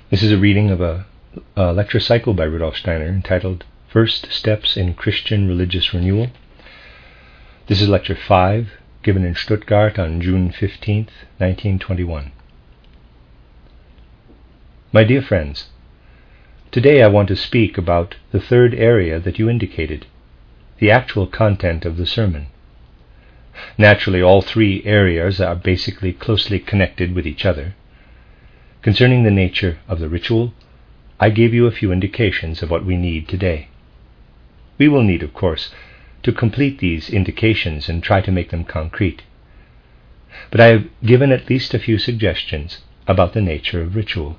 This is a reading of a lecture cycle by Rudolf Steiner entitled First Steps in Christian Religious Renewal. This is lecture 5, given in Stuttgart on June 15th, 1921. My dear friends, today I want to speak about the third area that you indicated, the actual content of the sermon. Naturally, all three areas are basically closely connected with each other. Concerning the nature of the ritual, I gave you a few indications of what we need today. We will need, of course, to complete these indications and try to make them concrete. But I have given at least a few suggestions about the nature of ritual.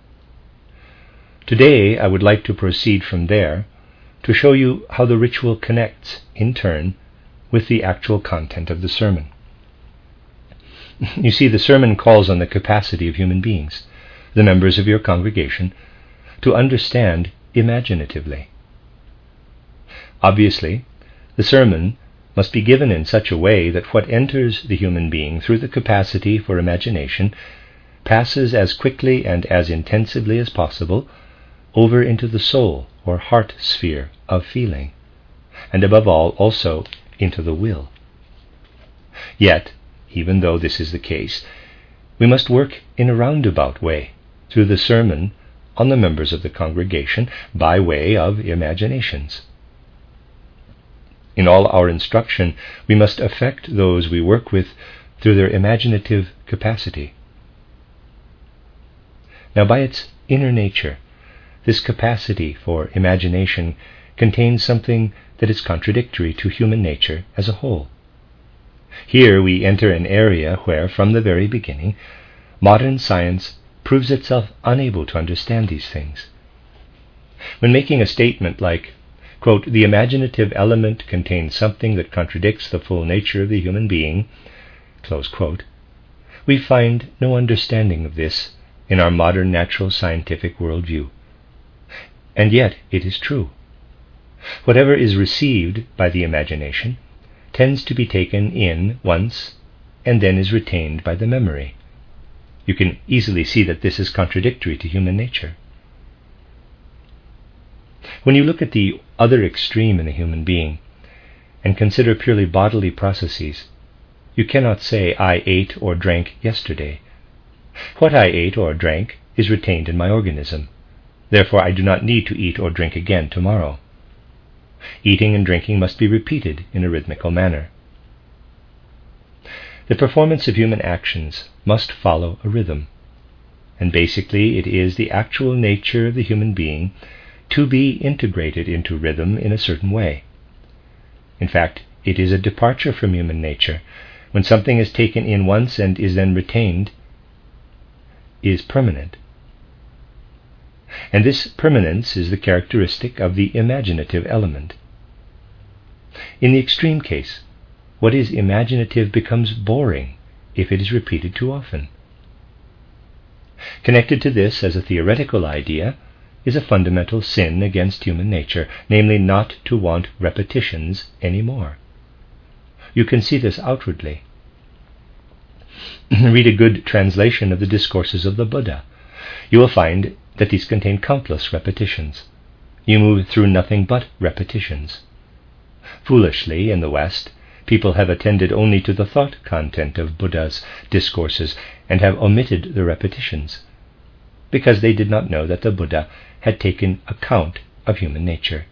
Today I would like to proceed from there to show you how the ritual connects, in turn, with the actual content of the sermon. You see, the sermon calls on the capacity of human beings, the members of your congregation, to understand imaginatively. Obviously, the sermon must be given in such a way that what enters the human being through the capacity for imagination passes as quickly and as intensively as possible over into the soul or heart sphere of feeling, and above all also into the will. Yet, even though this is the case, we must work in a roundabout way through the sermon on the members of the congregation by way of imaginations. In all our instruction, we must affect those we work with through their imaginative capacity. Now, by its inner nature, this capacity for imagination contains something that is contradictory to human nature as a whole. Here we enter an area where, from the very beginning, modern science proves itself unable to understand these things. When making a statement like, quote, "the imaginative element contains something that contradicts the full nature of the human being," close quote, we find no understanding of this in our modern natural scientific worldview. And yet it is true. Whatever is received by the imagination tends to be taken in once and then is retained by the memory. You can easily see that this is contradictory to human nature. When you look at the other extreme in a human being and consider purely bodily processes, you cannot say, "I ate or drank yesterday." What I ate or drank is retained in my organism. Therefore I do not need to eat or drink again tomorrow. Eating and drinking must be repeated in a rhythmical manner. The performance of human actions must follow a rhythm, and basically it is the actual nature of the human being to be integrated into rhythm in a certain way. In fact, it is a departure from human nature when something is taken in once and is then retained, is permanent. And this permanence is the characteristic of the imaginative element. In the extreme case, what is imaginative becomes boring if it is repeated too often. Connected to this as a theoretical idea is a fundamental sin against human nature, namely not to want repetitions anymore. You can see this outwardly. Read a good translation of the discourses of the Buddha. You will find that these contain countless repetitions. You move through nothing but repetitions. Foolishly, in the West, people have attended only to the thought content of Buddha's discourses and have omitted the repetitions, because they did not know that the Buddha had taken account of human nature.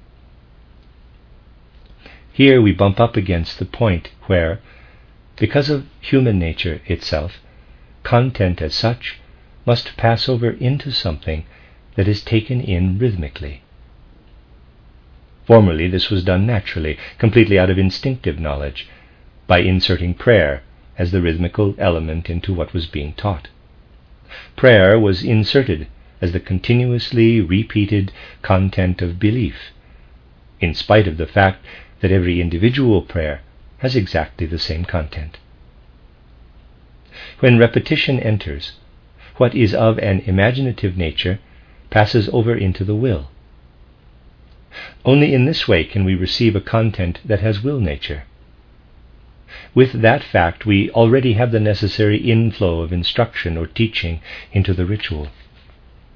Here we bump up against the point where, because of human nature itself, content as such must pass over into something that is taken in rhythmically. Formerly this was done naturally, completely out of instinctive knowledge, by inserting prayer as the rhythmical element into what was being taught. Prayer was inserted as the continuously repeated content of belief, in spite of the fact that every individual prayer has exactly the same content. When repetition enters, what is of an imaginative nature passes over into the will. Only in this way can we receive a content that has will nature. With that fact, we already have the necessary inflow of instruction or teaching into the ritual.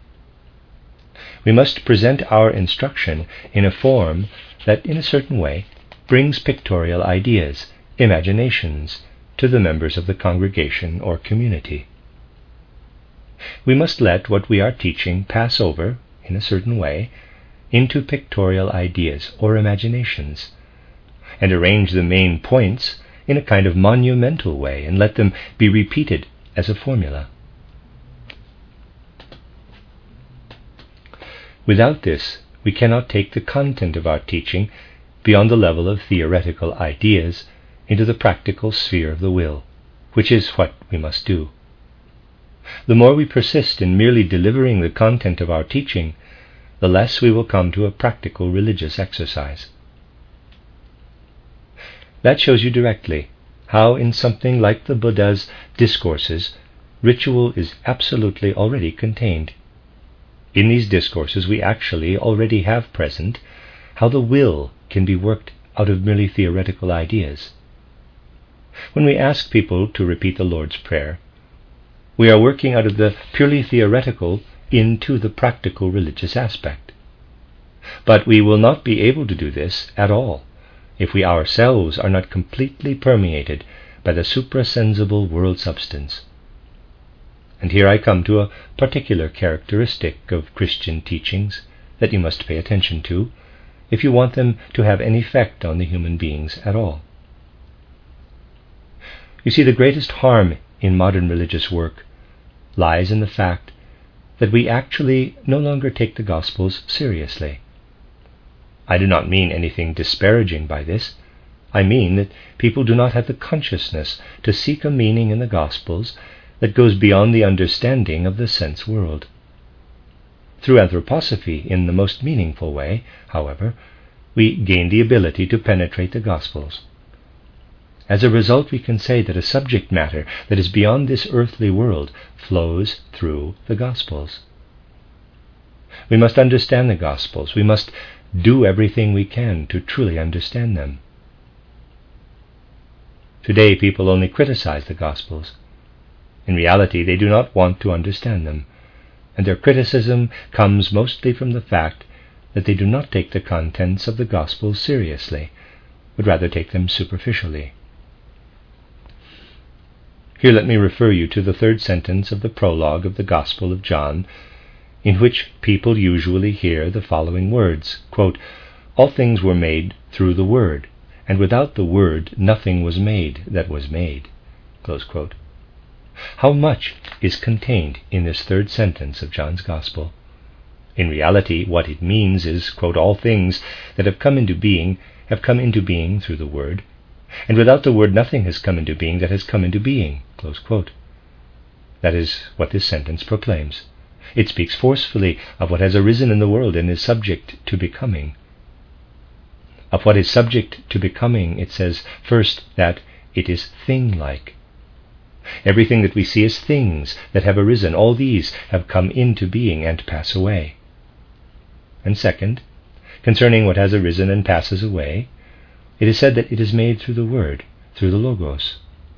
We must present our instruction in a form that, in a certain way, brings pictorial ideas, imaginations, to the members of the congregation or community. We must let what we are teaching pass over, in a certain way, into pictorial ideas or imaginations, and arrange the main points in a kind of monumental way, and let them be repeated as a formula. Without this, we cannot take the content of our teaching beyond the level of theoretical ideas into the practical sphere of the will, which is what we must do. The more we persist in merely delivering the content of our teaching, the less we will come to a practical religious exercise. That shows you directly how in something like the Buddha's discourses, ritual is absolutely already contained. In these discourses we actually already have present how the will can be worked out of merely theoretical ideas. When we ask people to repeat the Lord's Prayer, we are working out of the purely theoretical into the practical religious aspect. But we will not be able to do this at all if we ourselves are not completely permeated by the suprasensible world substance. And here I come to a particular characteristic of Christian teachings that you must pay attention to if you want them to have any effect on the human beings at all. You see, the greatest harm in modern religious work lies in the fact that we actually no longer take the Gospels seriously. I do not mean anything disparaging by this. I mean that people do not have the consciousness to seek a meaning in the Gospels that goes beyond the understanding of the sense world. Through anthroposophy, in the most meaningful way, however, we gain the ability to penetrate the Gospels. As a result, we can say that a subject matter that is beyond this earthly world flows through the Gospels. We must understand the Gospels. We must do everything we can to truly understand them. Today, people only criticize the Gospels. In reality, they do not want to understand them, and their criticism comes mostly from the fact that they do not take the contents of the Gospels seriously, but rather take them superficially. Here let me refer you to the third sentence of the prologue of the Gospel of John, in which people usually hear the following words, quote, "All things were made through the Word, and without the Word nothing was made that was made." Close quote. How much is contained in this third sentence of John's Gospel? In reality, what it means is, quote, "All things that have come into being have come into being through the Word, and without the Word nothing has come into being that has come into being." Close quote. That is what this sentence proclaims. It speaks forcefully of what has arisen in the world and is subject to becoming. Of what is subject to becoming, it says first that it is thing-like. Everything that we see is things that have arisen. All these have come into being and pass away. And second, concerning what has arisen and passes away, it is said that it is made through the Word, through the Logos.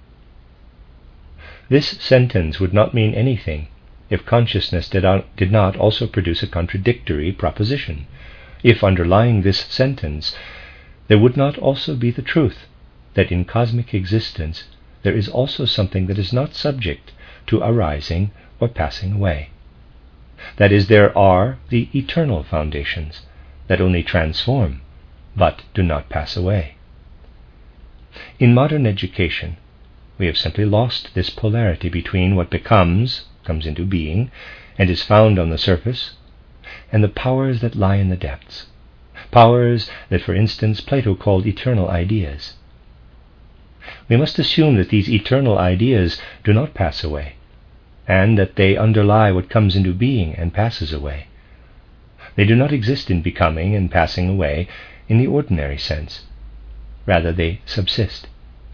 This sentence would not mean anything if consciousness did not also produce a contradictory proposition, if underlying this sentence there would not also be the truth that in cosmic existence there is also something that is not subject to arising or passing away. That is, there are the eternal foundations that only transform but do not pass away. In modern education, we have simply lost this polarity between what comes into being, and is found on the surface, and the powers that lie in the depths, powers that, for instance, Plato called eternal ideas. We must assume that these eternal ideas do not pass away, and that they underlie what comes into being and passes away. They do not exist in becoming and passing away in the ordinary sense. Rather, they subsist.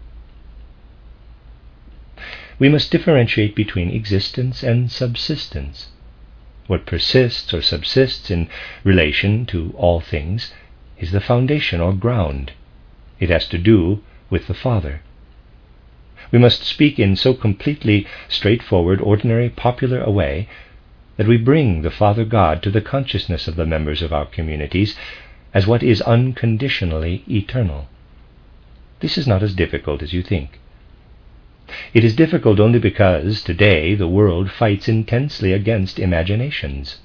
We must differentiate between existence and subsistence. What persists or subsists in relation to all things is the foundation or ground. It has to do with the Father. We must speak in so completely straightforward, ordinary, popular a way that we bring the Father God to the consciousness of the members of our communities as what is unconditionally eternal. This is not as difficult as you think. It is difficult only because today the world fights intensely against imaginations.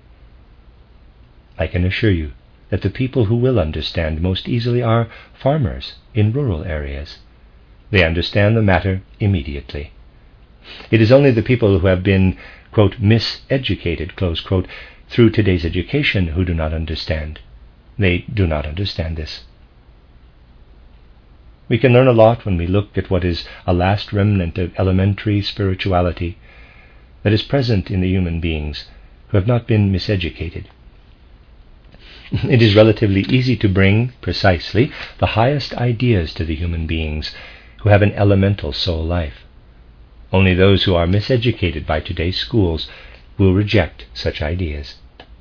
I can assure you that the people who will understand most easily are farmers in rural areas. They understand the matter immediately. It is only the people who have been, quote, miseducated, close quote, through today's education who do not understand. They do not understand this. We can learn a lot when we look at what is a last remnant of elementary spirituality that is present in the human beings who have not been miseducated. It is relatively easy to bring, precisely, the highest ideas to the human beings who have an elemental soul life. Only those who are miseducated by today's schools will reject such ideas.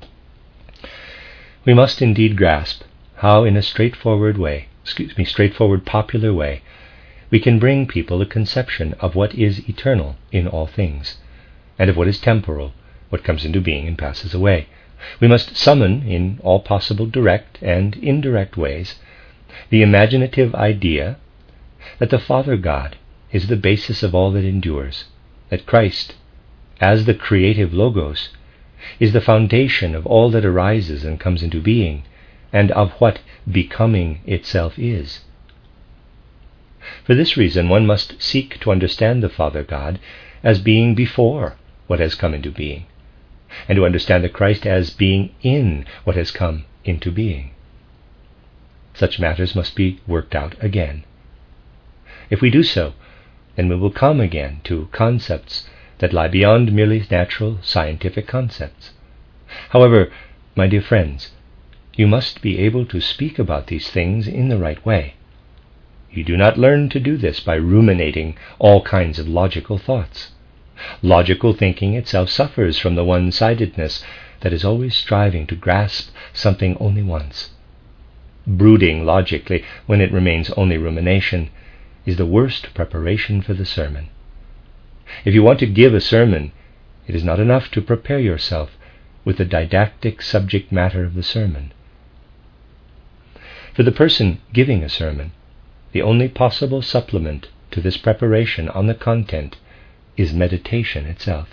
We must indeed grasp how in a straightforward popular way, we can bring people a conception of what is eternal in all things, and of what is temporal, what comes into being and passes away. We must summon, in all possible direct and indirect ways, the imaginative idea that the Father God is the basis of all that endures, that Christ, as the creative Logos, is the foundation of all that arises and comes into being, and of what becoming itself is. For this reason, one must seek to understand the Father God as being before what has come into being, and to understand the Christ as being in what has come into being. Such matters must be worked out again. If we do so, then we will come again to concepts that lie beyond merely natural scientific concepts. However, my dear friends, you must be able to speak about these things in the right way. You do not learn to do this by ruminating all kinds of logical thoughts. Logical thinking itself suffers from the one-sidedness that is always striving to grasp something only once. Brooding logically, when it remains only rumination, is the worst preparation for the sermon. If you want to give a sermon, it is not enough to prepare yourself with the didactic subject matter of the sermon. For the person giving a sermon, the only possible supplement to this preparation on the content is meditation itself.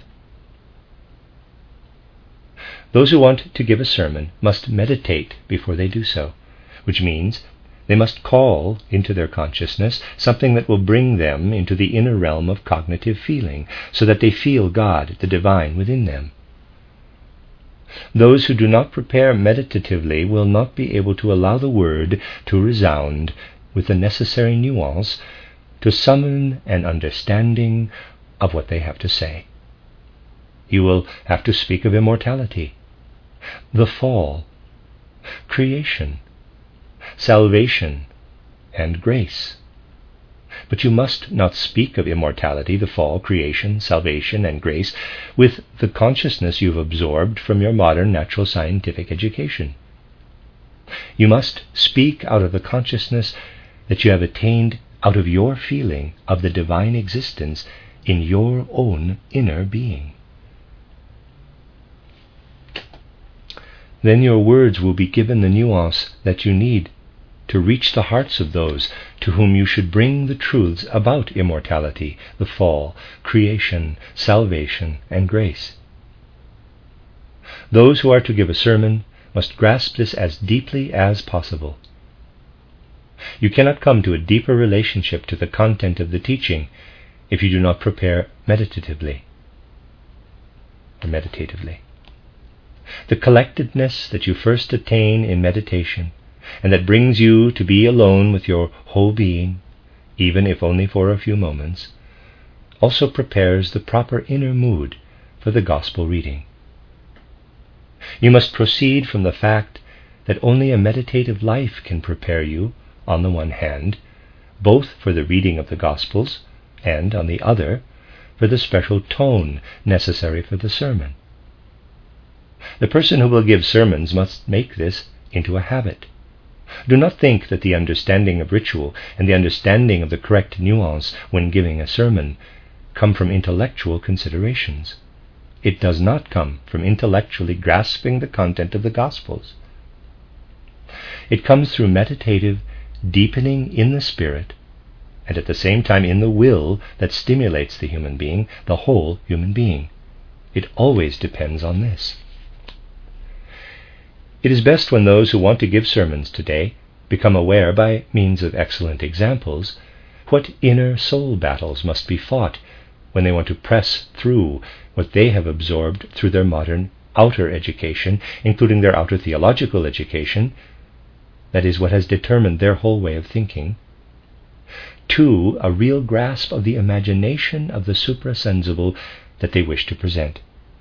Those who want to give a sermon must meditate before they do so, which means they must call into their consciousness something that will bring them into the inner realm of cognitive feeling, so that they feel God, the divine, within them. Those who do not prepare meditatively will not be able to allow the word to resound with the necessary nuance to summon an understanding of what they have to say. You will have to speak of immortality, the fall, creation, salvation, and grace. But you must not speak of immortality, the fall, creation, salvation, and grace with the consciousness you've absorbed from your modern natural scientific education. You must speak out of the consciousness that you have attained out of your feeling of the divine existence in your own inner being. Then your words will be given the nuance that you need to reach the hearts of those to whom you should bring the truths about immortality, the fall, creation, salvation, and grace. Those who are to give a sermon must grasp this as deeply as possible. You cannot come to a deeper relationship to the content of the teaching if you do not prepare meditatively. The collectedness that you first attain in meditation, and that brings you to be alone with your whole being, even if only for a few moments, also prepares the proper inner mood for the gospel reading. You must proceed from the fact that only a meditative life can prepare you, on the one hand, both for the reading of the Gospels, and, on the other, for the special tone necessary for the sermon. The person who will give sermons must make this into a habit. Do not think that the understanding of ritual and the understanding of the correct nuance when giving a sermon come from intellectual considerations. it does not come from intellectually grasping the content of the Gospels. It comes through meditative deepening in the spirit, and at the same time in the will that stimulates the human being, the whole human being. It always depends on this. It is best when those who want to give sermons today become aware, by means of excellent examples, what inner soul battles must be fought when they want to press through what they have absorbed through their modern outer education, including their outer theological education, that is, what has determined their whole way of thinking, to a real grasp of the imagination of the suprasensible that they wish to present.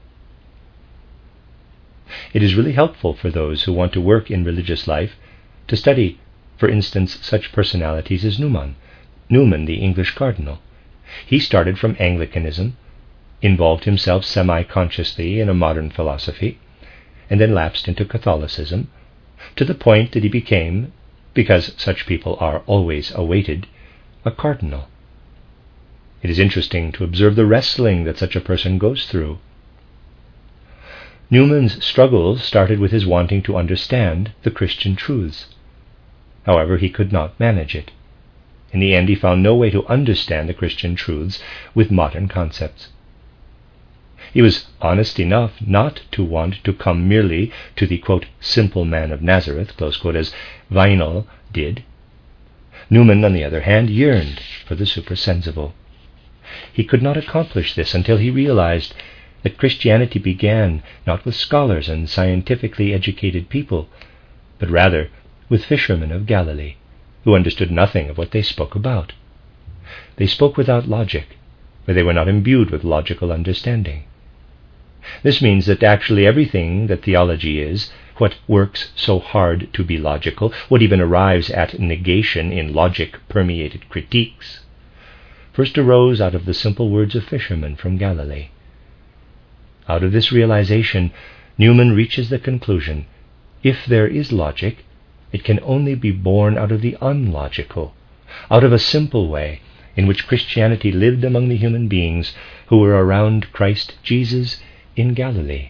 It is really helpful for those who want to work in religious life to study, for instance, such personalities as Newman, the English cardinal. He started from Anglicanism, involved himself semi-consciously in a modern philosophy, and then lapsed into Catholicism, to the point that he became, because such people are always awaited, a cardinal. It is interesting to observe the wrestling that such a person goes through. Newman's struggles started with his wanting to understand the Christian truths. However, he could not manage it. In the end, he found no way to understand the Christian truths with modern concepts. He was honest enough not to want to come merely to the, quote, simple man of Nazareth, close quote, as Vignal did. Newman, on the other hand, yearned for the suprasensible. He could not accomplish this until he realized that Christianity began not with scholars and scientifically educated people, but rather with fishermen of Galilee, who understood nothing of what they spoke about. They spoke without logic, for they were not imbued with logical understanding. This means that actually everything that theology is, what works so hard to be logical, what even arrives at negation in logic-permeated critiques, first arose out of the simple words of fishermen from Galilee. Out of this realization, Newman reaches the conclusion, if there is logic, it can only be born out of the unlogical, out of a simple way in which Christianity lived among the human beings who were around Christ Jesus in Galilee.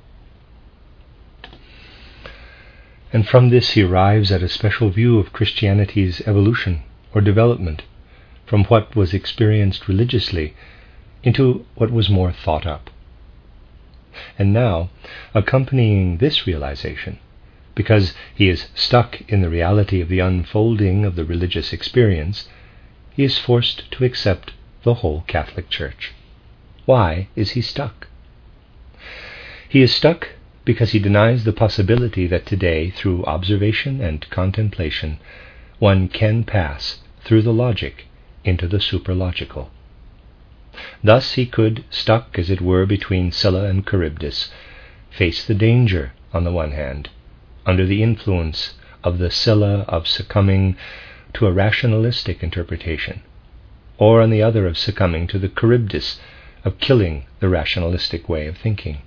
And from this he arrives at a special view of Christianity's evolution or development from what was experienced religiously into what was more thought up. And now, accompanying this realization, because he is stuck in the reality of the unfolding of the religious experience, he is forced to accept the whole Catholic Church. Why is he stuck? He is stuck because he denies the possibility that today, through observation and contemplation, one can pass through the logic into the supralogical. Thus he could, stuck as it were between Scylla and Charybdis, face the danger, on the one hand, under the influence of the Scylla of succumbing to a rationalistic interpretation, or on the other of succumbing to the Charybdis of killing the rationalistic way of thinking.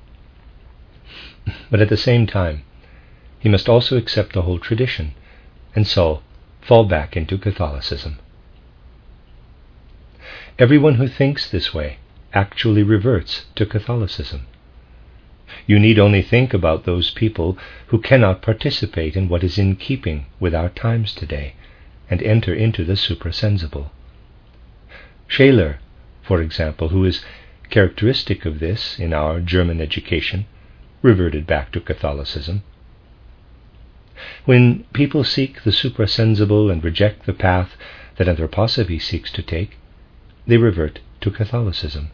But at the same time, he must also accept the whole tradition, and so fall back into Catholicism. Everyone who thinks this way actually reverts to Catholicism. You need only think about those people who cannot participate in what is in keeping with our times today and enter into the suprasensible. Scheler, for example, who is characteristic of this in our German education, reverted back to Catholicism. When people seek the suprasensible and reject the path that anthroposophy seeks to take, they revert to Catholicism.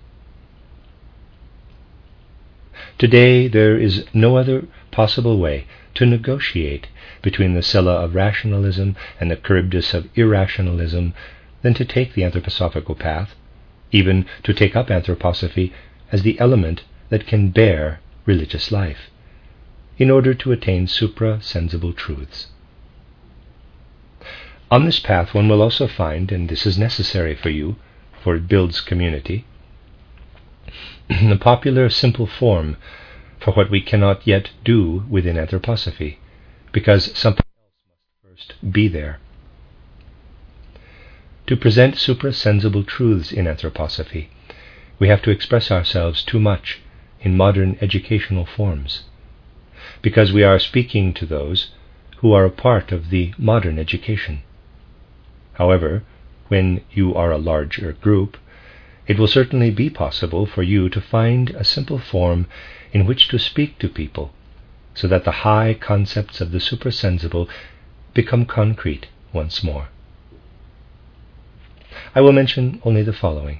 Today there is no other possible way to negotiate between the Scylla of rationalism and the Charybdis of irrationalism than to take the anthroposophical path, even to take up anthroposophy as the element that can bear religious life, in order to attain supra-sensible truths. On this path one will also find, and this is necessary for you, for it builds community, the popular simple form for what we cannot yet do within anthroposophy, because something else must first be there. To present supra-sensible truths in anthroposophy, we have to express ourselves too much in modern educational forms, because we are speaking to those who are a part of the modern education. However, when you are a larger group, it will certainly be possible for you to find a simple form in which to speak to people, so that the high concepts of the supersensible become concrete once more. I will mention only the following.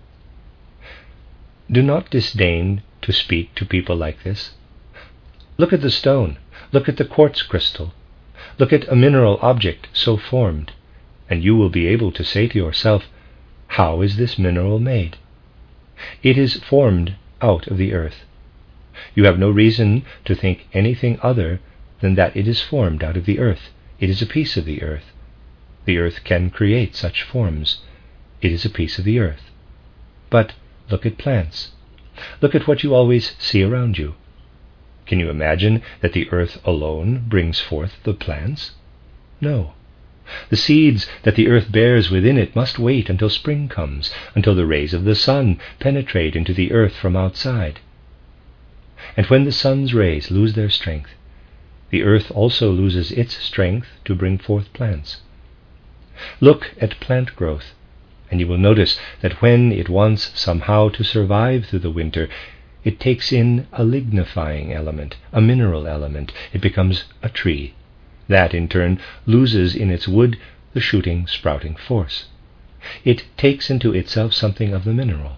Do not disdain to speak to people like this. Look at the stone, look at the quartz crystal, look at a mineral object so formed, and you will be able to say to yourself, how is this mineral made? It is formed out of the earth. You have no reason to think anything other than that it is formed out of the earth. It is a piece of the earth. The earth can create such forms. It is a piece of the earth. But look at plants. Look at what you always see around you. Can you imagine that the earth alone brings forth the plants? No. The seeds that the earth bears within it must wait until spring comes, until the rays of the sun penetrate into the earth from outside. And when the sun's rays lose their strength, the earth also loses its strength to bring forth plants. Look at plant growth, and you will notice that when it wants somehow to survive through the winter, it takes in a lignifying element, a mineral element. It becomes a tree. That, in turn, loses in its wood the shooting, sprouting force. It takes into itself something of the mineral.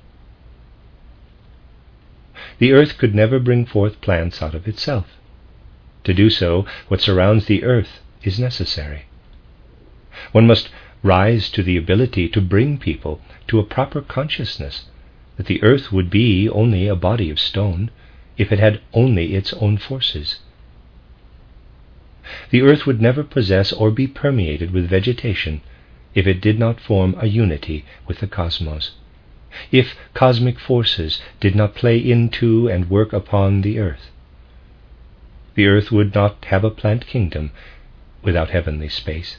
The earth could never bring forth plants out of itself. To do so, what surrounds the earth is necessary. One must rise to the ability to bring people to a proper consciousness that the earth would be only a body of stone if it had only its own forces. The earth would never possess or be permeated with vegetation if it did not form a unity with the cosmos, if cosmic forces did not play into and work upon the earth. The earth would not have a plant kingdom without heavenly space.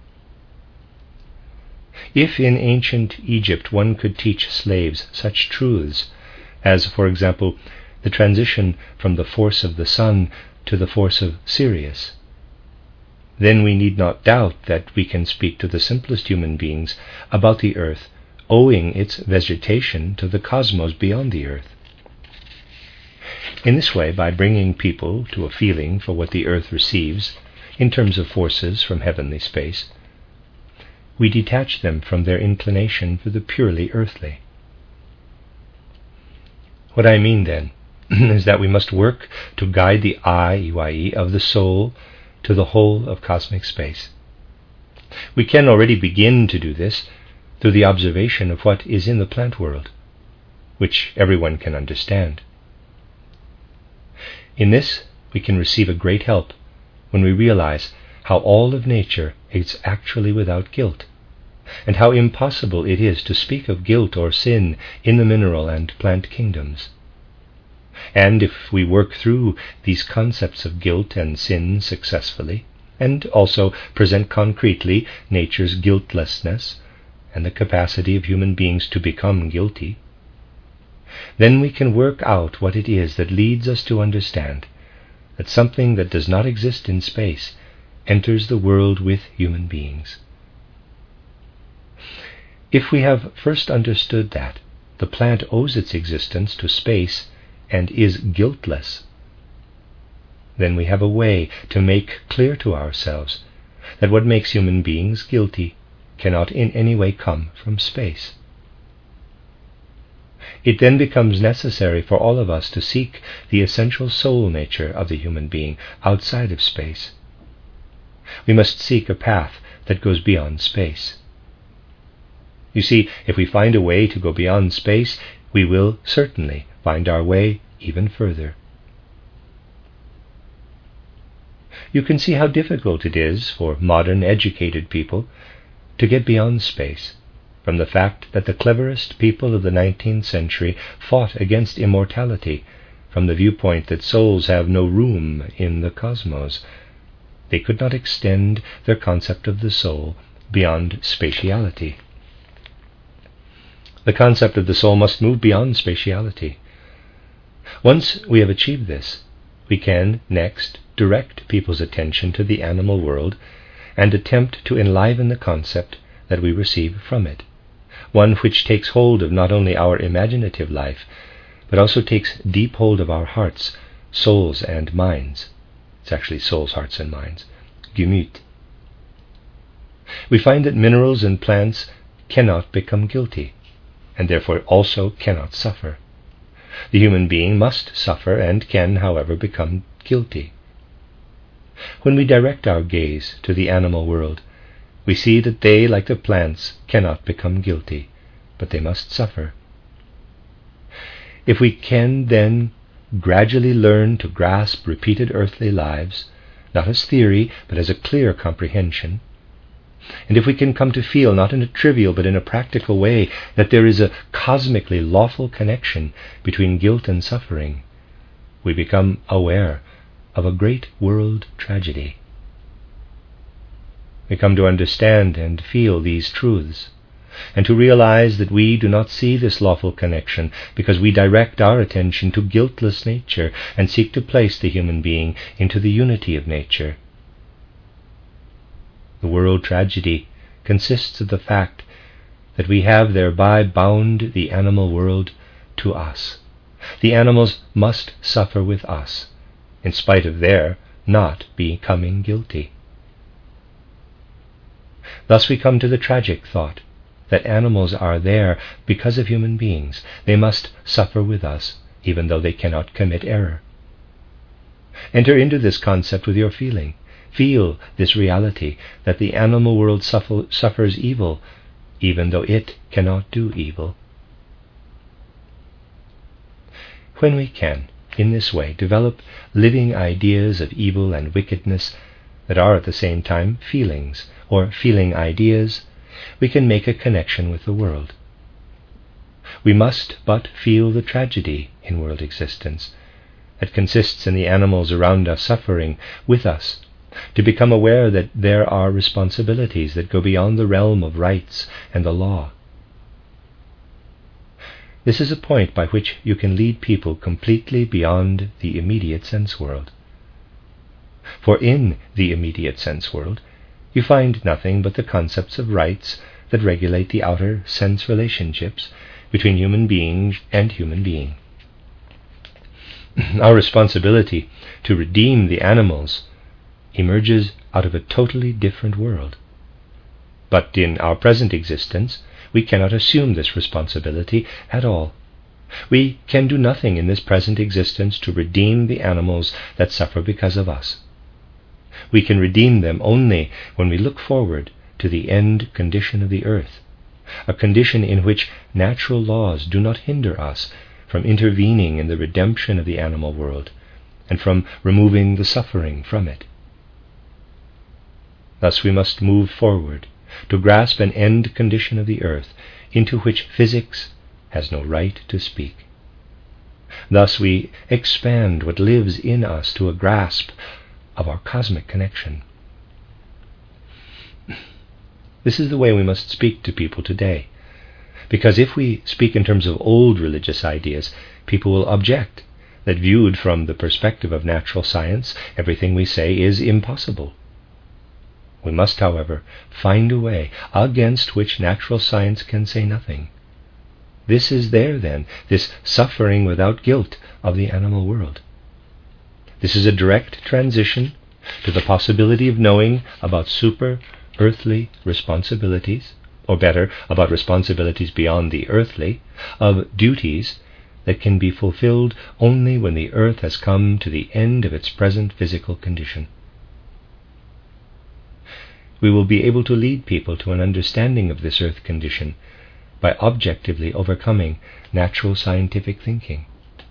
If in ancient Egypt one could teach slaves such truths as, for example, the transition from the force of the sun to the force of Sirius, then we need not doubt that we can speak to the simplest human beings about the earth, owing its vegetation to the cosmos beyond the earth. In this way, by bringing people to a feeling for what the earth receives in terms of forces from heavenly space, we detach them from their inclination for the purely earthly. What I mean, then, is that we must work to guide the eye of the soul to the whole of cosmic space. We can already begin to do this through the observation of what is in the plant world, which everyone can understand. In this, we can receive a great help when we realize how all of nature is actually without guilt, and how impossible it is to speak of guilt or sin in the mineral and plant kingdoms. And if we work through these concepts of guilt and sin successfully, and also present concretely nature's guiltlessness and the capacity of human beings to become guilty, then we can work out what it is that leads us to understand that something that does not exist in space enters the world with human beings. If we have first understood that the plant owes its existence to space and is guiltless, then we have a way to make clear to ourselves that what makes human beings guilty cannot in any way come from space. It then becomes necessary for all of us to seek the essential soul nature of the human being outside of space. We must seek a path that goes beyond space. You see, if we find a way to go beyond space, we will certainly find our way even further. You can see how difficult it is for modern educated people to get beyond space, from the fact that the cleverest people of the 19th century fought against immortality from the viewpoint that souls have no room in the cosmos. They could not extend their concept of the soul beyond spatiality. The concept of the soul must move beyond spatiality. Once we have achieved this, we can next direct people's attention to the animal world and attempt to enliven the concept that we receive from it, one which takes hold of not only our imaginative life, but also takes deep hold of our hearts, souls, and minds. It's actually souls, hearts, and minds. Gemüt. We find that minerals and plants cannot become guilty, and therefore also cannot suffer. The human being must suffer and can, however, become guilty. When we direct our gaze to the animal world, we see that they, like the plants, cannot become guilty, but they must suffer. If we can then gradually learn to grasp repeated earthly lives, not as theory, but as a clear comprehension, and if we can come to feel, not in a trivial but in a practical way, that there is a cosmically lawful connection between guilt and suffering, we become aware of a great world tragedy. We come to understand and feel these truths, and to realize that we do not see this lawful connection because we direct our attention to guiltless nature and seek to place the human being into the unity of nature. The world tragedy consists of the fact that we have thereby bound the animal world to us. The animals must suffer with us, in spite of their not becoming guilty. Thus we come to the tragic thought that animals are there because of human beings. They must suffer with us, even though they cannot commit error. Enter into this concept with your feeling. Feel this reality that the animal world suffers evil, even though it cannot do evil. When we can, in this way, develop living ideas of evil and wickedness that are at the same time feelings, or feeling ideas, we can make a connection with the world. We must but feel the tragedy in world existence that consists in the animals around us suffering with us, to become aware that there are responsibilities that go beyond the realm of rights and the law. This is a point by which you can lead people completely beyond the immediate sense world. For in the immediate sense world, you find nothing but the concepts of rights that regulate the outer sense relationships between human being and human being. Our responsibility to redeem the animals emerges out of a totally different world. But in our present existence, we cannot assume this responsibility at all. We can do nothing in this present existence to redeem the animals that suffer because of us. We can redeem them only when we look forward to the end condition of the earth, a condition in which natural laws do not hinder us from intervening in the redemption of the animal world and from removing the suffering from it. Thus we must move forward to grasp an end condition of the earth into which physics has no right to speak. Thus we expand what lives in us to a grasp of our cosmic connection. This is the way we must speak to people today, because if we speak in terms of old religious ideas, people will object that viewed from the perspective of natural science, everything we say is impossible. We must, however, find a way against which natural science can say nothing. This is there, then, this suffering without guilt of the animal world. This is a direct transition to the possibility of knowing about super-earthly responsibilities, or better, about responsibilities beyond the earthly, of duties that can be fulfilled only when the earth has come to the end of its present physical condition. We will be able to lead people to an understanding of this earth condition by objectively overcoming natural scientific thinking.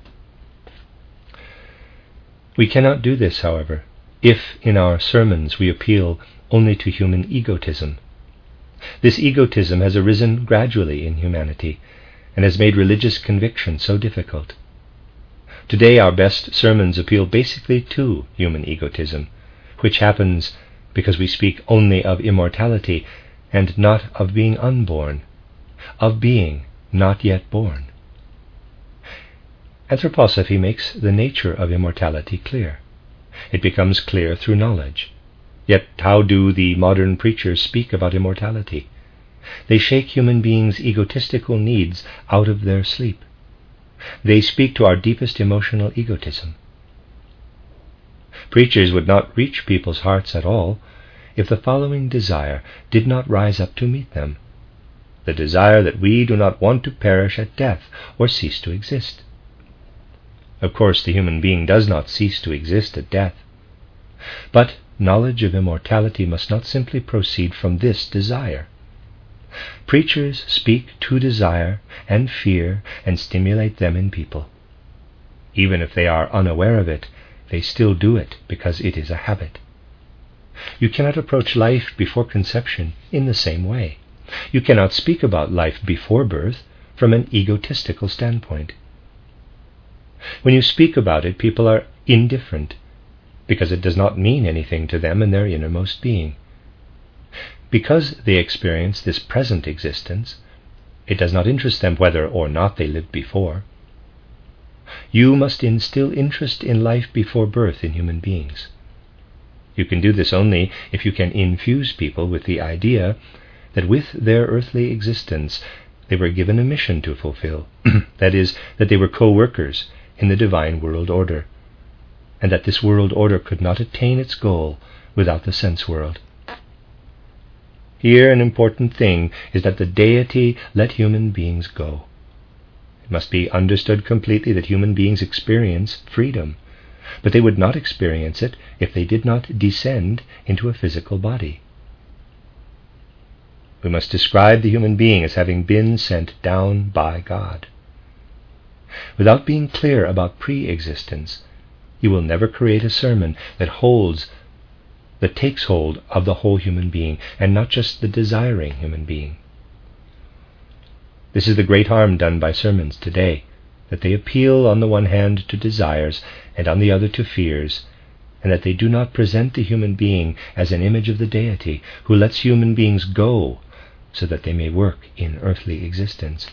We cannot do this, however, if in our sermons we appeal only to human egotism. This egotism has arisen gradually in humanity and has made religious conviction so difficult. Today our best sermons appeal basically to human egotism, which happens because we speak only of immortality and not of being unborn, of being not yet born. Anthroposophy makes the nature of immortality clear. It becomes clear through knowledge. Yet how do the modern preachers speak about immortality? They shake human beings' egotistical needs out of their sleep. They speak to our deepest emotional egotism. Preachers would not reach people's hearts at all if the following desire did not rise up to meet them: the desire that we do not want to perish at death or cease to exist. Of course, the human being does not cease to exist at death. But knowledge of immortality must not simply proceed from this desire. Preachers speak to desire and fear and stimulate them in people. Even if they are unaware of it, they still do it because it is a habit. You cannot approach life before conception in the same way. You cannot speak about life before birth from an egotistical standpoint. When you speak about it, people are indifferent because it does not mean anything to them in their innermost being. Because they experience this present existence, it does not interest them whether or not they lived before. You must instill interest in life before birth in human beings. You can do this only if you can infuse people with the idea that with their earthly existence they were given a mission to fulfill, that is, that they were co-workers in the divine world order, and that this world order could not attain its goal without the sense world. Here an important thing is that the deity let human beings go. It must be understood completely that human beings experience freedom, but they would not experience it if they did not descend into a physical body. We must describe the human being as having been sent down by God. Without being clear about pre-existence, you will never create a sermon that takes hold of the whole human being, and not just the desiring human being. This is the great harm done by sermons today, that they appeal on the one hand to desires and on the other to fears, and that they do not present the human being as an image of the deity who lets human beings go so that they may work in earthly existence.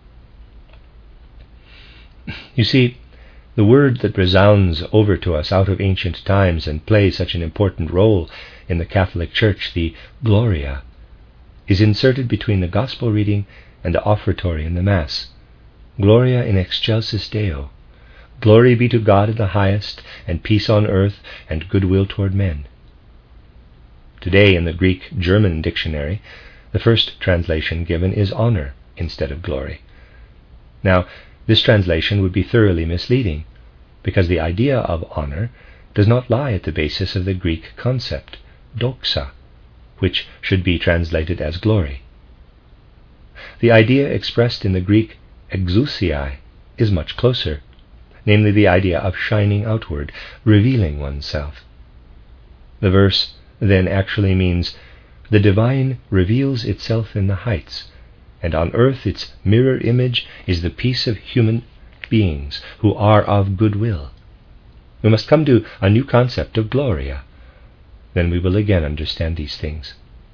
You see, the word that resounds over to us out of ancient times and plays such an important role in the Catholic Church, the Gloria, is inserted between the Gospel reading and the offertory in the Mass. Gloria in excelsis Deo. Glory be to God in the highest, and peace on earth, and goodwill toward men. Today, in the Greek-German dictionary, the first translation given is honor instead of glory. Now, this translation would be thoroughly misleading, because the idea of honor does not lie at the basis of the Greek concept, doxa, which should be translated as glory. The idea expressed in the Greek exousiai is much closer, namely the idea of shining outward, revealing oneself. The verse then actually means, the divine reveals itself in the heights, and on earth its mirror image is the peace of human beings who are of goodwill. We must come to a new concept of Gloria. Then we will again understand these things.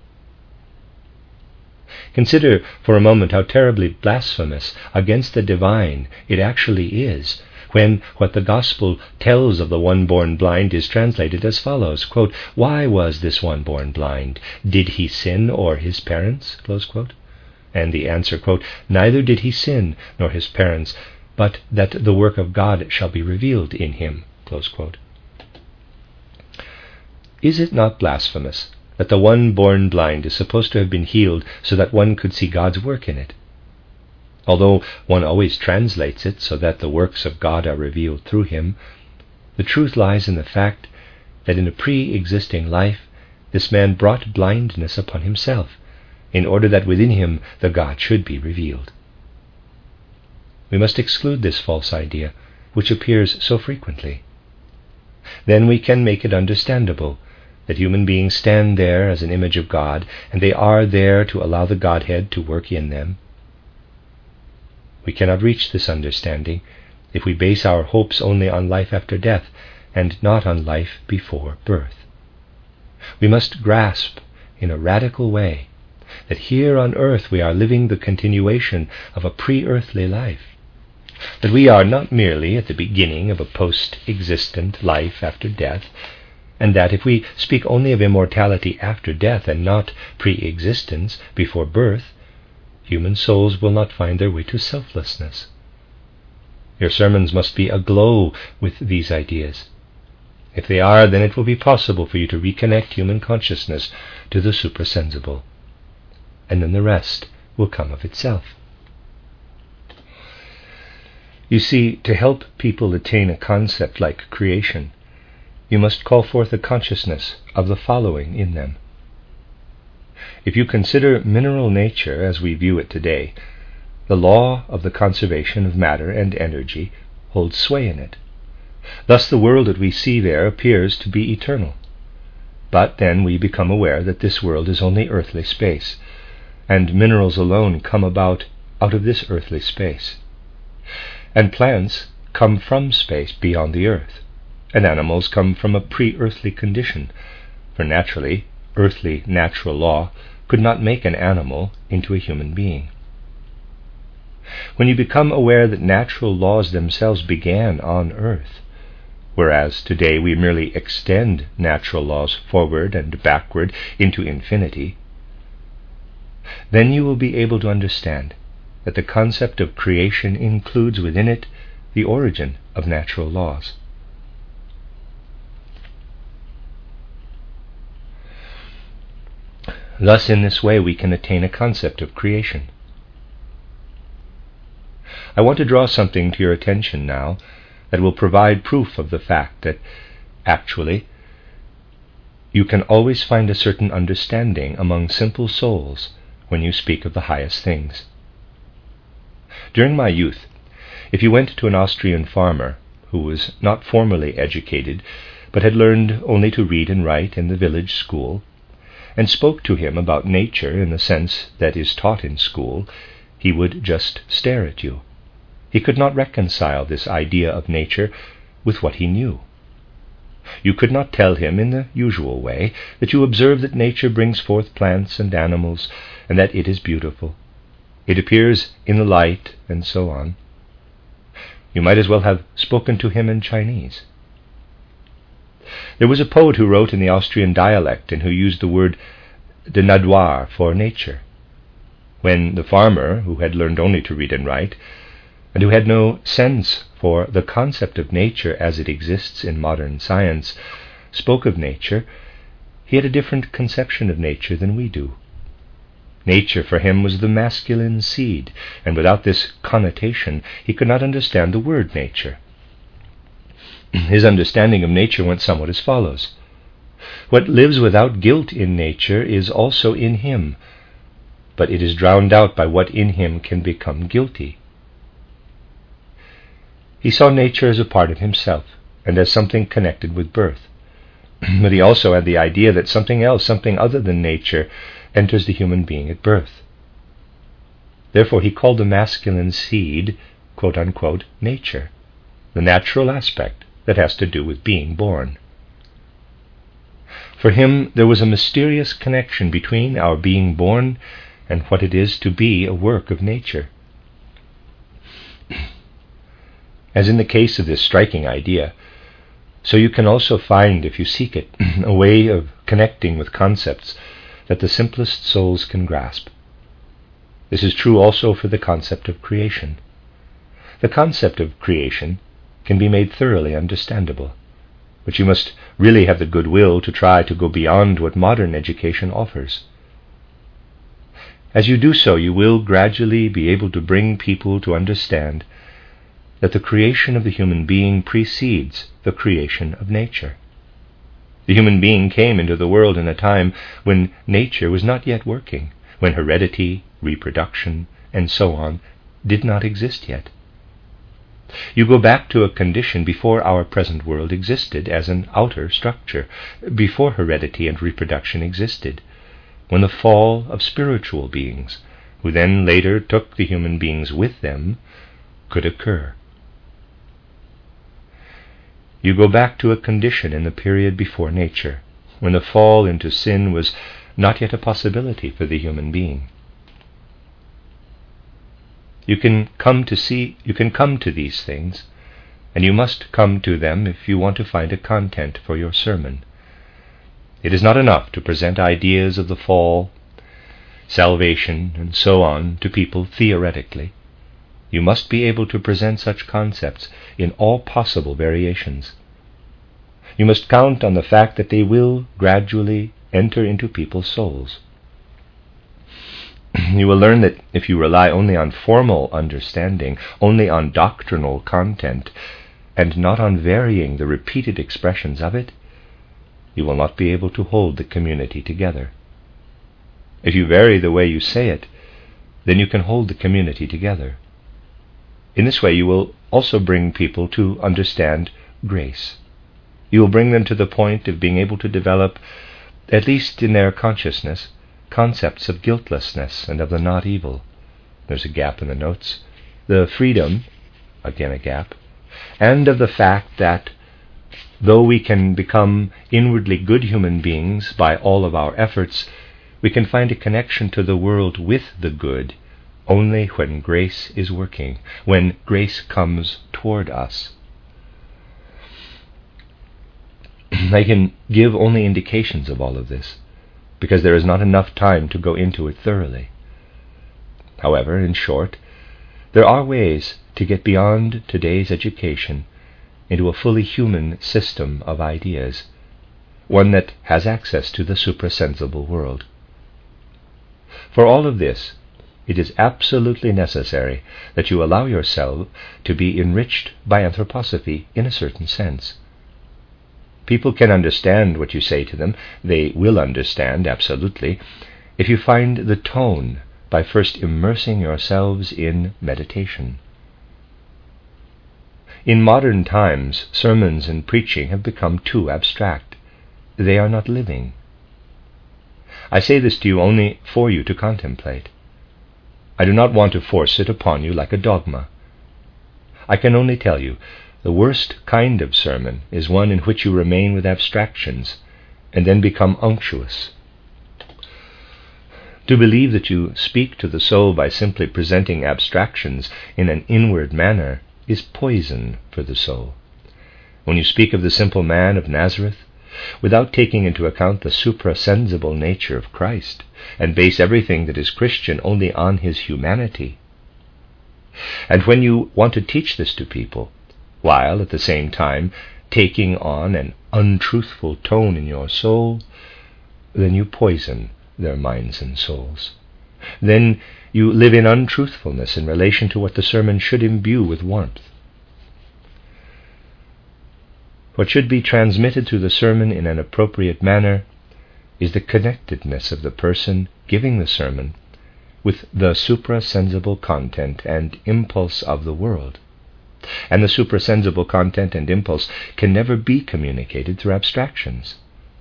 Consider for a moment how terribly blasphemous against the divine it actually is when what the Gospel tells of the one born blind is translated as follows, quote, "Why was this one born blind? Did he sin or his parents?" Close quote. And the answer, quote, "Neither did he sin nor his parents, but that the work of God shall be revealed in him." Close quote. Is it not blasphemous that the one born blind is supposed to have been healed so that one could see God's work in it? Although one always translates it so that the works of God are revealed through him, the truth lies in the fact that in a pre-existing life this man brought blindness upon himself, in order that within him the God should be revealed. We must exclude this false idea, which appears so frequently. Then we can make it understandable that human beings stand there as an image of God, and they are there to allow the Godhead to work in them. We cannot reach this understanding if we base our hopes only on life after death, and not on life before birth. We must grasp in a radical way that here on earth we are living the continuation of a pre-earthly life. that we are not merely at the beginning of a post-existent life after death, and that if we speak only of immortality after death and not pre-existence before birth, human souls will not find their way to selflessness. Your sermons must be aglow with these ideas. If they are, then it will be possible for you to reconnect human consciousness to the suprasensible, and then the rest will come of itself. You see, to help people attain a concept like creation, you must call forth a consciousness of the following in them. If you consider mineral nature as we view it today, the law of the conservation of matter and energy holds sway in it. Thus the world that we see there appears to be eternal. But then we become aware that this world is only earthly space, and minerals alone come about out of this earthly space. And plants come from space beyond the earth, and animals come from a pre-earthly condition, for naturally, earthly natural law could not make an animal into a human being. When you become aware that natural laws themselves began on earth, whereas today we merely extend natural laws forward and backward into infinity, then you will be able to understand that the concept of creation includes within it the origin of natural laws. Thus, in this way, we can attain a concept of creation. I want to draw something to your attention now that will provide proof of the fact that, actually, you can always find a certain understanding among simple souls when you speak of the highest things. During my youth, if you went to an Austrian farmer who was not formally educated, but had learned only to read and write in the village school, and spoke to him about nature in the sense that is taught in school, he would just stare at you. He could not reconcile this idea of nature with what he knew. You could not tell him in the usual way that you observe that nature brings forth plants and animals, and that it is beautiful. It appears in the light, and so on. You might as well have spoken to him in Chinese. There was a poet who wrote in the Austrian dialect and who used the word de nadoir for nature. When the farmer, who had learned only to read and write, and who had no sense for the concept of nature as it exists in modern science, spoke of nature, he had a different conception of nature than we do. Nature for him was the masculine seed, and without this connotation he could not understand the word nature. His understanding of nature went somewhat as follows. What lives without guilt in nature is also in him, but it is drowned out by what in him can become guilty. He saw nature as a part of himself, and as something connected with birth. But he also had the idea that something else, something other than nature, enters the human being at birth. Therefore he called the masculine seed, quote-unquote, nature, the natural aspect that has to do with being born. For him there was a mysterious connection between our being born and what it is to be a work of nature. As in the case of this striking idea, so you can also find, if you seek it, a way of connecting with concepts that the simplest souls can grasp. This is true also for the concept of creation. The concept of creation can be made thoroughly understandable, but you must really have the goodwill to try to go beyond what modern education offers. As you do so, you will gradually be able to bring people to understand that the creation of the human being precedes the creation of nature. The human being came into the world in a time when nature was not yet working, when heredity, reproduction, and so on did not exist yet. You go back to a condition before our present world existed as an outer structure, before heredity and reproduction existed, when the fall of spiritual beings, who then later took the human beings with them, could occur. You go back to a condition in the period before nature, when the fall into sin was not yet a possibility for the human being. You can come to these things, and you must come to them if you want to find a content for your sermon. It is not enough to present ideas of the fall, salvation, and so on to people theoretically. You must be able to present such concepts in all possible variations. You must count on the fact that they will gradually enter into people's souls. You will learn that if you rely only on formal understanding, only on doctrinal content, and not on varying the repeated expressions of it, you will not be able to hold the community together. If you vary the way you say it, then you can hold the community together. In this way you will also bring people to understand grace. You will bring them to the point of being able to develop, at least in their consciousness, concepts of guiltlessness and of the not evil. There's a gap in the notes. The freedom, again a gap, and of the fact that though we can become inwardly good human beings by all of our efforts, we can find a connection to the world with the good only when grace is working, when grace comes toward us. I can give only indications of all of this, because there is not enough time to go into it thoroughly. However, in short, there are ways to get beyond today's education into a fully human system of ideas, one that has access to the suprasensible world. For all of this, it is absolutely necessary that you allow yourself to be enriched by anthroposophy in a certain sense. People can understand what you say to them. They will understand, absolutely, if you find the tone by first immersing yourselves in meditation. In modern times, sermons and preaching have become too abstract. They are not living. I say this to you only for you to contemplate. I do not want to force it upon you like a dogma. I can only tell you, the worst kind of sermon is one in which you remain with abstractions and then become unctuous. To believe that you speak to the soul by simply presenting abstractions in an inward manner is poison for the soul. When you speak of the simple man of Nazareth, without taking into account the suprasensible nature of Christ, and base everything that is Christian only on his humanity, and when you want to teach this to people, while at the same time taking on an untruthful tone in your soul, then you poison their minds and souls. Then you live in untruthfulness in relation to what the sermon should imbue with warmth. What should be transmitted through the sermon in an appropriate manner is the connectedness of the person giving the sermon with the suprasensible content and impulse of the world. And the suprasensible content and impulse can never be communicated through abstractions.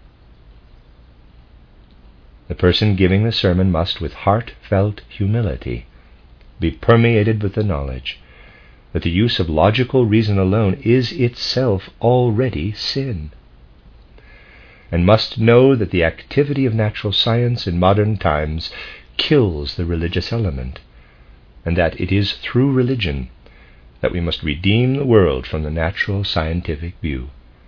The person giving the sermon must, with heartfelt humility, be permeated with the knowledge that the use of logical reason alone is itself already sin, and must know that the activity of natural science in modern times kills the religious element, and that it is through religion that we must redeem the world from the natural scientific view.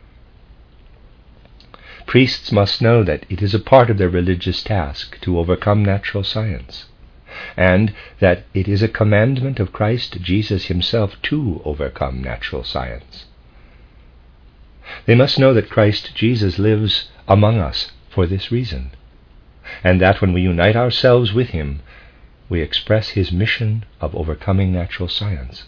Priests must know that it is a part of their religious task to overcome natural science, and that it is a commandment of Christ Jesus himself to overcome natural science. They must know that Christ Jesus lives among us for this reason, and that when we unite ourselves with him, we express his mission of overcoming natural science.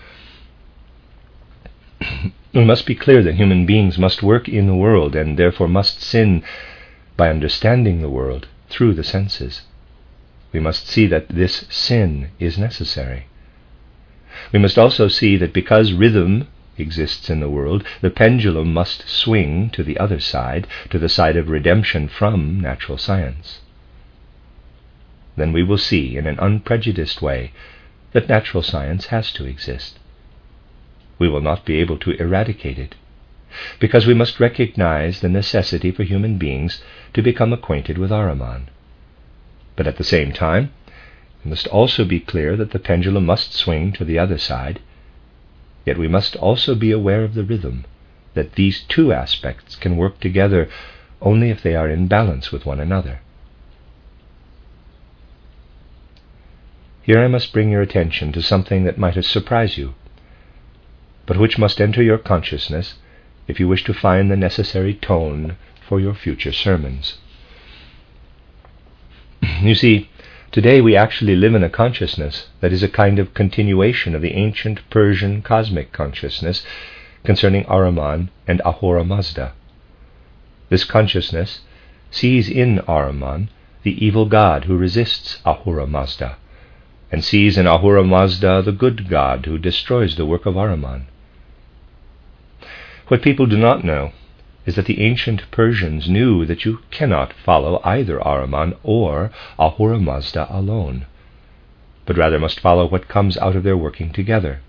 We must be clear that human beings must work in the world and therefore must sin by understanding the world through the senses. We must see that this sin is necessary. We must also see that because rhythm exists in the world, the pendulum must swing to the other side, to the side of redemption from natural science. Then we will see in an unprejudiced way that natural science has to exist. We will not be able to eradicate it, because we must recognize the necessity for human beings to become acquainted with Ahriman. But at the same time, It must also be clear that the pendulum must swing to the other side, yet we must also be aware of the rhythm, that these two aspects can work together only if they are in balance with one another. Here I must bring your attention to something that might surprise you, but which must enter your consciousness if you wish to find the necessary tone for your future sermons. You see, today we actually live in a consciousness that is a kind of continuation of the ancient Persian cosmic consciousness concerning Ahriman and Ahura Mazda. This consciousness sees in Ahriman the evil god who resists Ahura Mazda, and sees in Ahura Mazda the good god who destroys the work of Ahriman. What people do not know is that the ancient Persians knew that you cannot follow either Ahriman or Ahura Mazda alone, but rather must follow what comes out of their working together.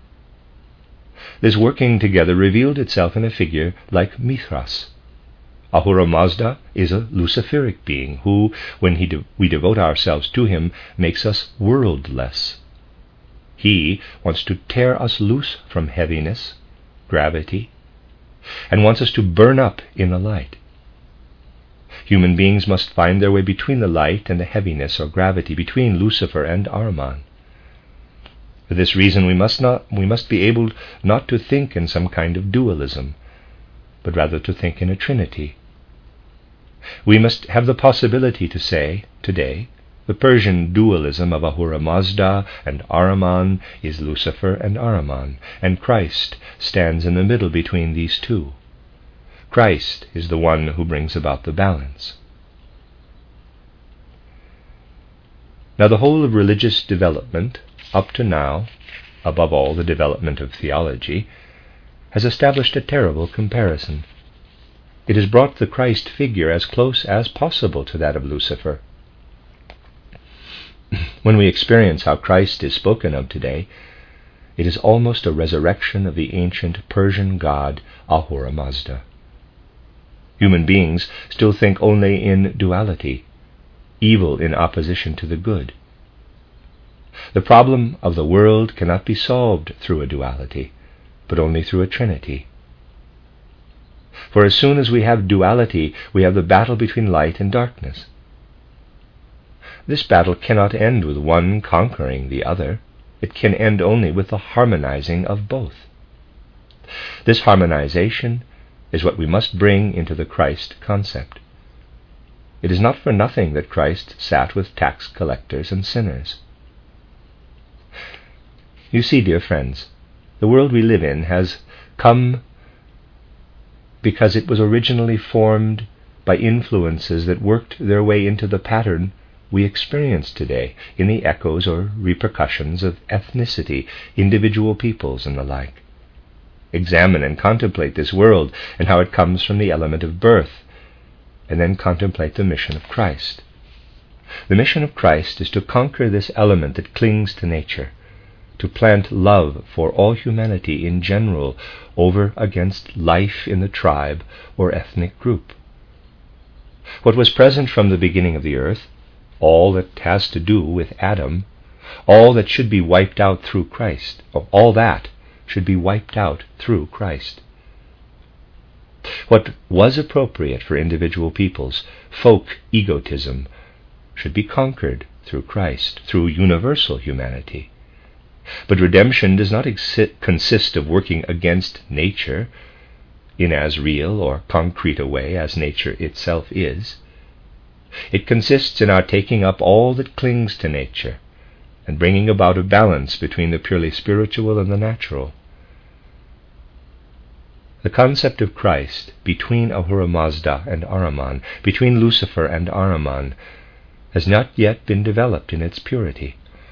This working together revealed itself in a figure like Mithras. Ahura Mazda is a Luciferic being who, when we devote ourselves to him, makes us worldless. He wants to tear us loose from heaviness, gravity, and wants us to burn up in the light. Human beings must find their way between the light and the heaviness or gravity, between Lucifer and Ahriman. For this reason we must be able not to think in some kind of dualism, but rather to think in a trinity. We must have the possibility to say, today, the Persian dualism of Ahura Mazda and Ahriman is Lucifer and Ahriman, and Christ stands in the middle between these two. Christ is the one who brings about the balance. Now the whole of religious development, up to now, above all the development of theology, has established a terrible comparison. It has brought the Christ figure as close as possible to that of Lucifer. When we experience how Christ is spoken of today, it is almost a resurrection of the ancient Persian god Ahura Mazda. Human beings still think only in duality, evil in opposition to the good. The problem of the world cannot be solved through a duality, but only through a trinity. For as soon as we have duality, we have the battle between light and darkness. This battle cannot end with one conquering the other. It can end only with the harmonizing of both. This harmonization is what we must bring into the Christ concept. It is not for nothing that Christ sat with tax collectors and sinners. You see, dear friends, the world we live in has come because it was originally formed by influences that worked their way into the pattern we experience today in the echoes or repercussions of ethnicity, individual peoples, and the like. Examine and contemplate this world and how it comes from the element of birth, and then contemplate the mission of Christ. The mission of Christ is to conquer this element that clings to nature, to plant love for all humanity in general over against life in the tribe or ethnic group. What was present from the beginning of the earth, all that has to do with Adam, all that should be wiped out through Christ, all that should be wiped out through Christ. What was appropriate for individual peoples, folk egotism, should be conquered through Christ, through universal humanity. But redemption does not consist of working against nature in as real or concrete a way as nature itself is. It consists in our taking up all that clings to nature and bringing about a balance between the purely spiritual and the natural. The concept of Christ between Ahura Mazda and Ahriman, between Lucifer and Ahriman, has not yet been developed in its purity.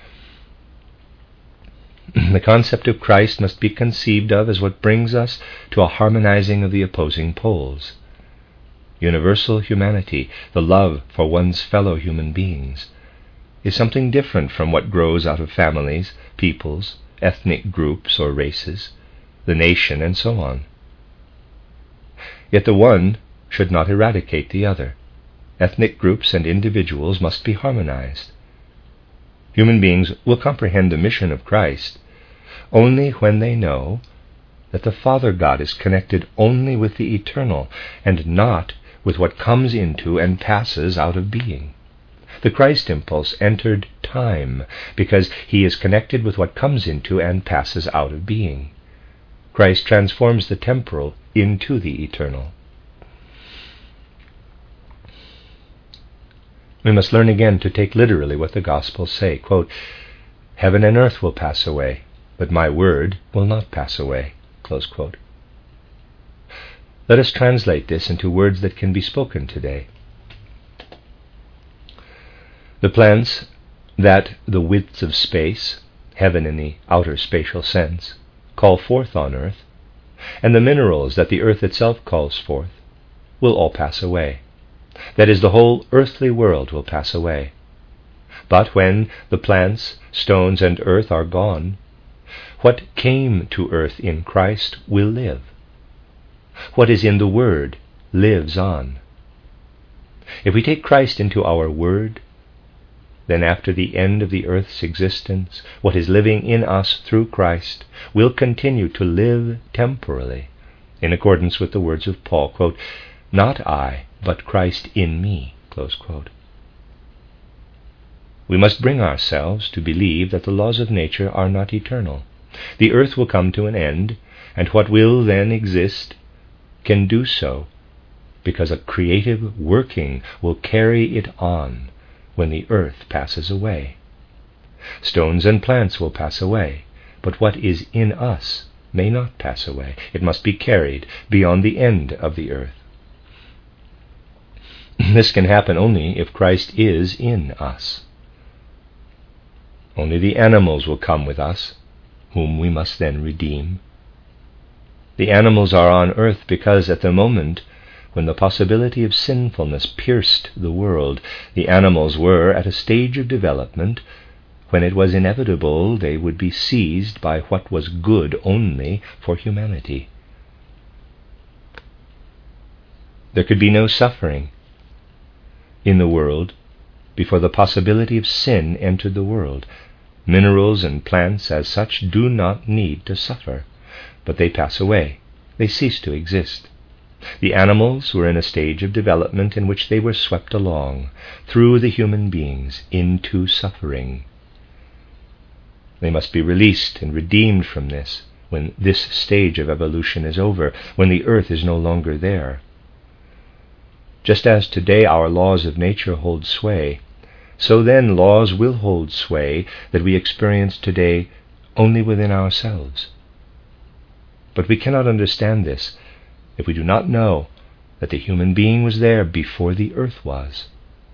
The concept of Christ must be conceived of as what brings us to a harmonizing of the opposing poles. Universal humanity, the love for one's fellow human beings, is something different from what grows out of families, peoples, ethnic groups or races, the nation, and so on. Yet the one should not eradicate the other. Ethnic groups and individuals must be harmonized. Human beings will comprehend the mission of Christ only when they know that the Father God is connected only with the eternal and not with what comes into and passes out of being. The Christ impulse entered time because he is connected with what comes into and passes out of being. Christ transforms the temporal into the eternal. We must learn again to take literally what the Gospels say. Quote, "Heaven and earth will pass away, but my word will not pass away." Close quote. Let us translate this into words that can be spoken today. The plants that the widths of space, heaven in the outer spatial sense, call forth on earth, and the minerals that the earth itself calls forth, will all pass away. That is, the whole earthly world will pass away. But when the plants, stones, and earth are gone, what came to earth in Christ will live. What is in the Word lives on. If we take Christ into our Word, then after the end of the earth's existence, what is living in us through Christ will continue to live temporally, in accordance with the words of Paul, quote, "Not I, but Christ in me," close quote. We must bring ourselves to believe that the laws of nature are not eternal. The earth will come to an end, and what will then exist can do so because a creative working will carry it on when the earth passes away. Stones and plants will pass away, but what is in us may not pass away. It must be carried beyond the end of the earth. This can happen only if Christ is in us. Only the animals will come with us, whom we must then redeem. The animals are on earth because at the moment when the possibility of sinfulness pierced the world, the animals were at a stage of development when it was inevitable they would be seized by what was good only for humanity. There could be no suffering in the world before the possibility of sin entered the world. Minerals and plants as such do not need to suffer, but they pass away. They cease to exist. The animals were in a stage of development in which they were swept along, through the human beings, into suffering. They must be released and redeemed from this when this stage of evolution is over, when the earth is no longer there. Just as today our laws of nature hold sway, so then laws will hold sway that we experience today only within ourselves. But we cannot understand this if we do not know that the human being was there before the earth was.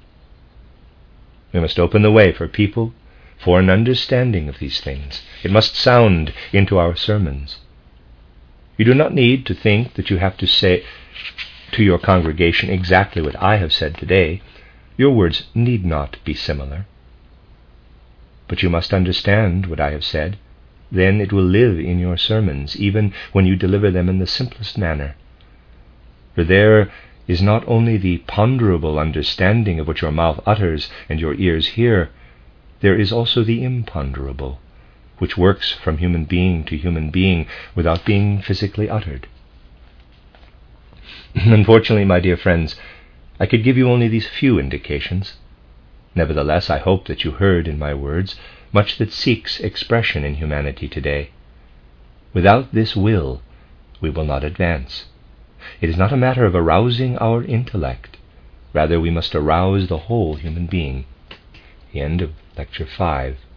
We must open the way for people for an understanding of these things. It must sound into our sermons. You do not need to think that you have to say to your congregation exactly what I have said today. Your words need not be similar. But you must understand what I have said. Then it will live in your sermons, even when you deliver them in the simplest manner. For there is not only the ponderable understanding of what your mouth utters and your ears hear, there is also the imponderable, which works from human being to human being without being physically uttered. Unfortunately, my dear friends, I could give you only these few indications. Nevertheless, I hope that you heard in my words much that seeks expression in humanity today. Without this will, we will not advance. It is not a matter of arousing our intellect. Rather, we must arouse the whole human being. The end of Lecture 5.